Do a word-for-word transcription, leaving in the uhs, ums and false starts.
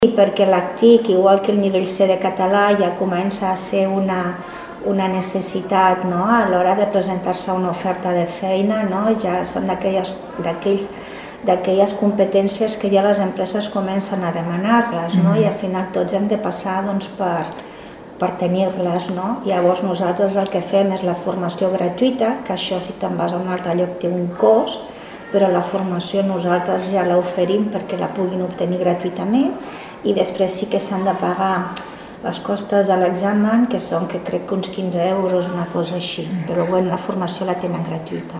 perquè l'A C T I C, igual que el nivell C de català, ja comença a ser una, una necessitat, no? A l'hora de presentar-se a una oferta de feina, no? Ja són d'aquelles d'aquelles competències que ja les empreses comencen a demanar-les, no? I al final tots hem de passar doncs, per, per tenir-les, no? Llavors nosaltres el que fem és la formació gratuïta, que això si te'n vas a un altre lloc té un cost, però la formació nosaltres ja l'oferim perquè la puguin obtenir gratuïtament i després sí que s'han de pagar les costes de l'examen, que són, que crec que uns quinze euros, una cosa així, però bueno, la formació la tenen gratuïta.